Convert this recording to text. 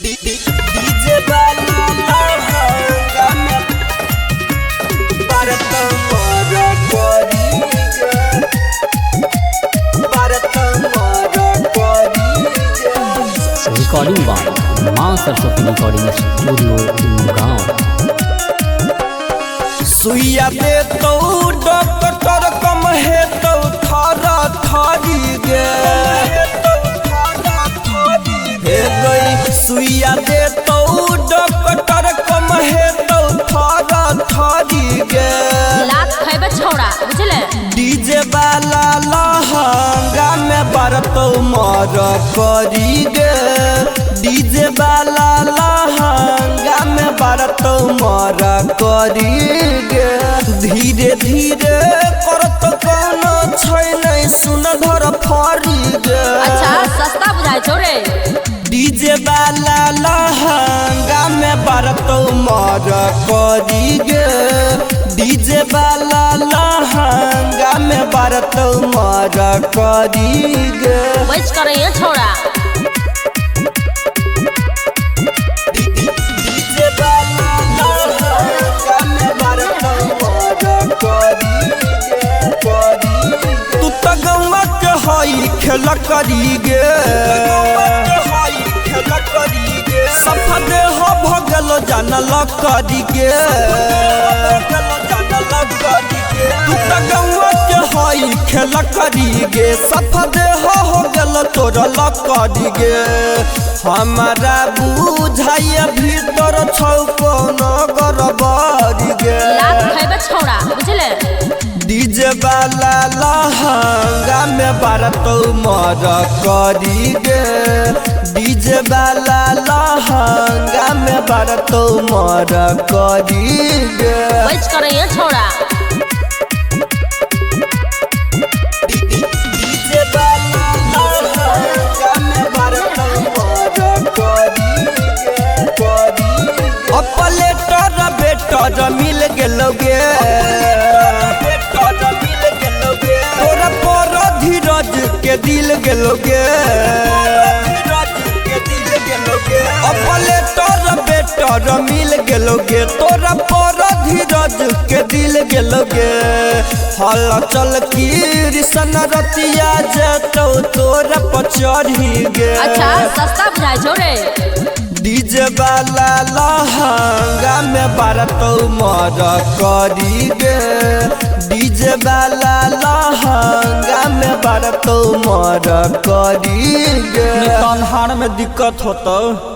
DJ वाला लहंगा में भारत मारा करी भारत मारा करी रिकॉर्डिंग बाय मां सरस्वती रिकॉर्डिंग स्टूडियो गांव। सुइया दे तो डॉक्टर कम है तो थारा थारी गे हे गई सुइया दे तो डॉक्टर कम है तो थारा थारी गे लात खैबे छोड़ा बुझले। डीजे वाला लहंगा में बारत मर करी गे डीजे वाला लहंगा में बारत मर करी गे धीरे धीरे करत कोनो छै नहीं सुन धर फरी गे अच्छा सस्ता बुझाए छोरे। डीजे वाला लहंगा में बारत मर करी गे डीजे वाला लहंगा में बारत मर करी गे बच करे ये छोड़ा। डीजे वाला लहंगा में बारत मर करी गे तू तो गौवा के हई खेल करी गे सफा देह भगल जानल करी गे तू तो गौवा के हई खेल करी गे सफा देह हो गल तोरल करी गे हमारा बुझाइए भीतर छौ कोनो गड़बड़ी गे लात खैबे छोड़ा बुझले। डीजे वाला लहंगा में बारत मर करी गे डीजे वाला लहंगा में बारत मर करी गे बच करे ये छोड़ा। डीजे वाला लहंगा में बारत मर करी गे अपलेटर बेटर मिल गेलोगे तोरा पर धीरज के दिल गेलोगे अपलेटर बेटर मिल गेलोगे तोरा पर धीरज के दिल गेलोगे हल चल की सन रतिया जतो तोरा पर चढ़ी गे अच्छा सस्ता बुझाए छोरे। डीजे वाला लहंगा में बारत मर करी गे डीजे वाला लहंगा में बारत मर करी गे तन्हार में दिक्कत होता।